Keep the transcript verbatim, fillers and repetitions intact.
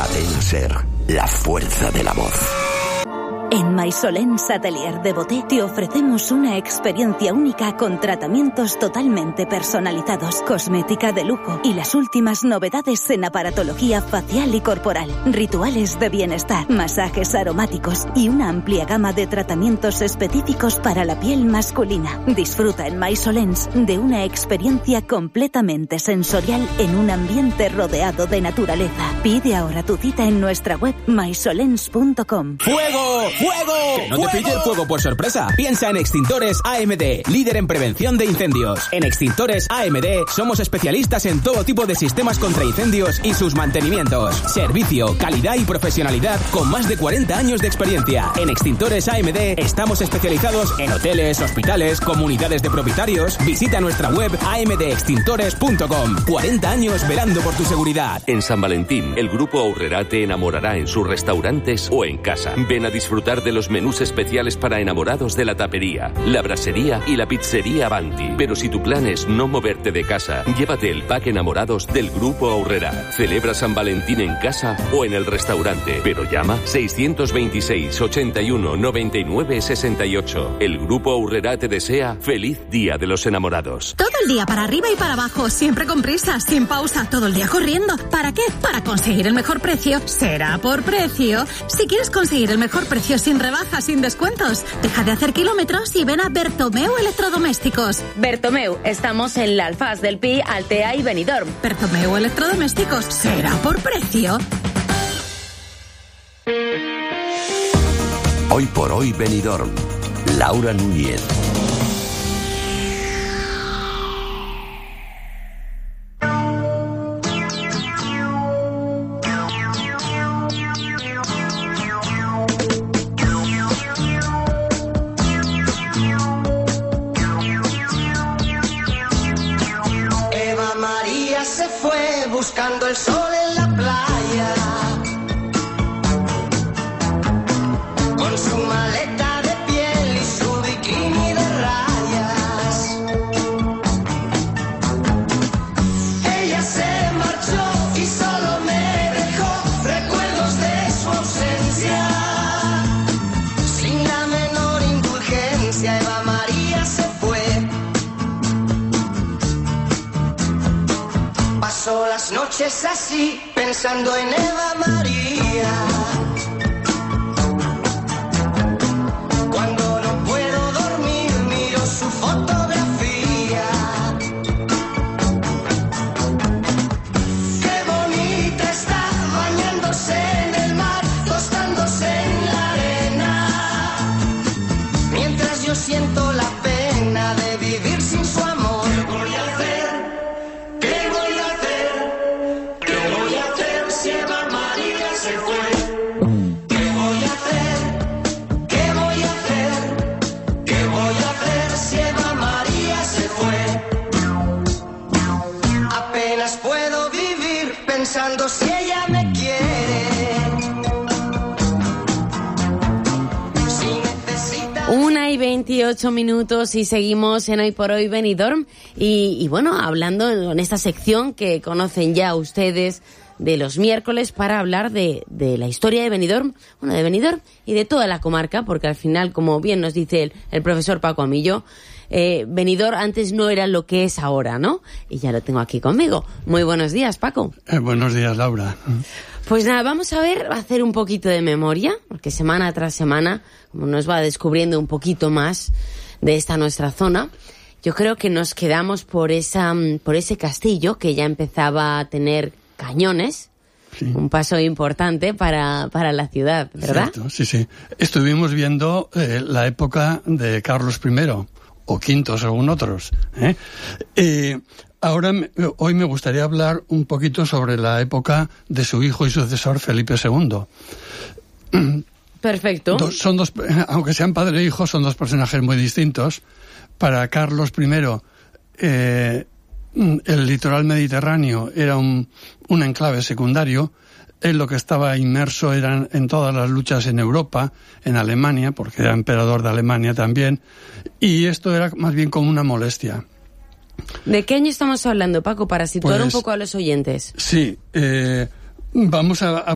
Cadena Ser, la fuerza de la voz. En Maisolens Atelier de Boté te ofrecemos una experiencia única con tratamientos totalmente personalizados, cosmética de lujo y las últimas novedades en aparatología facial y corporal, rituales de bienestar, masajes aromáticos y una amplia gama de tratamientos específicos para la piel masculina. Disfruta en Maisolens de una experiencia completamente sensorial en un ambiente rodeado de naturaleza. Pide ahora tu cita en nuestra web maisolens punto com. ¡Fuego! ¡Fuego! Que no te pille el fuego por sorpresa. Piensa en Extintores A M D, líder en prevención de incendios. En Extintores A M D somos especialistas en todo tipo de sistemas contra incendios y sus mantenimientos. Servicio, calidad y profesionalidad con más de cuarenta años de experiencia. En Extintores A M D estamos especializados en hoteles, hospitales, comunidades de propietarios. Visita nuestra web a m d extintores punto com. cuarenta años velando por tu seguridad. En San Valentín, el Grupo Aurrerá te enamorará en sus restaurantes o en casa. Ven a disfrutar de los menús especiales para enamorados de la tapería, la brasería y la pizzería Avanti. Pero si tu plan es no moverte de casa, llévate el pack enamorados del Grupo Aurrerá. Celebra San Valentín en casa o en el restaurante, pero llama seiscientos veintiséis, ochenta y uno, noventa y nueve, sesenta y ocho. El Grupo Aurrerá te desea feliz Día de los Enamorados. Todo el día para arriba y para abajo, siempre con prisa, sin pausa, todo el día corriendo. ¿Para qué? Para conseguir el mejor precio. Será por precio. Si quieres conseguir el mejor precio sin rebajas, sin descuentos, deja de hacer kilómetros y ven a Bertomeu Electrodomésticos. Bertomeu, estamos en la Alfaz del Pi, Altea y Benidorm. Bertomeu Electrodomésticos, será por precio. Hoy por hoy Benidorm. Laura Núñez. Buscando el sol en la playa, con su maleta de piel y su bikini de rayas. Ella se marchó y solo me dejó recuerdos de su ausencia. Sin la menor indulgencia, Eva María se fue. Paso las noches así, pensando en Eva María. Cuando no puedo dormir, miro su fotografía. Qué bonita está, bañándose en el mar, tostándose en la arena. Mientras yo siento la pena de vivir sin su amor. ¿Qué voy a hacer? ¿Qué voy a hacer? ¿Qué voy a hacer si Eva María se fue? ¿Qué voy a hacer? ¿Qué voy a hacer? ¿Qué voy a hacer si Eva María se fue? Apenas puedo vivir pensando si ella me quiere. Una y veintiocho minutos y seguimos en Hoy por Hoy Benidorm y, y bueno, hablando en esta sección que conocen ya ustedes de los miércoles para hablar de, de la historia de Benidorm, bueno, de Benidorm y de toda la comarca, porque al final, como bien nos dice el, el profesor Paco Amillo, eh, Benidorm antes no era lo que es ahora, ¿no? Y ya lo tengo aquí conmigo. Muy buenos días, Paco. Eh, buenos días, Laura. Pues nada, vamos a ver, a hacer un poquito de memoria, porque semana tras semana, como nos va descubriendo un poquito más de esta nuestra zona, yo creo que nos quedamos por esa, por ese castillo que ya empezaba a tener cañones, sí. Un paso importante para, para la ciudad, ¿verdad? Cierto, sí, sí. Estuvimos viendo eh, la época de Carlos primero, o quinto según otros, ¿eh? Eh, Ahora, hoy me gustaría hablar un poquito sobre la época de su hijo y sucesor Felipe segundo. Perfecto. Dos, son dos, aunque sean padre e hijo, son dos personajes muy distintos. Para Carlos primero, eh, el litoral mediterráneo era un, un enclave secundario. Él lo que estaba inmerso eran en todas las luchas en Europa, en Alemania, porque era emperador de Alemania también, y esto era más bien como una molestia. ¿De qué año estamos hablando, Paco, para situar pues, un poco a los oyentes? Sí, eh, vamos a, a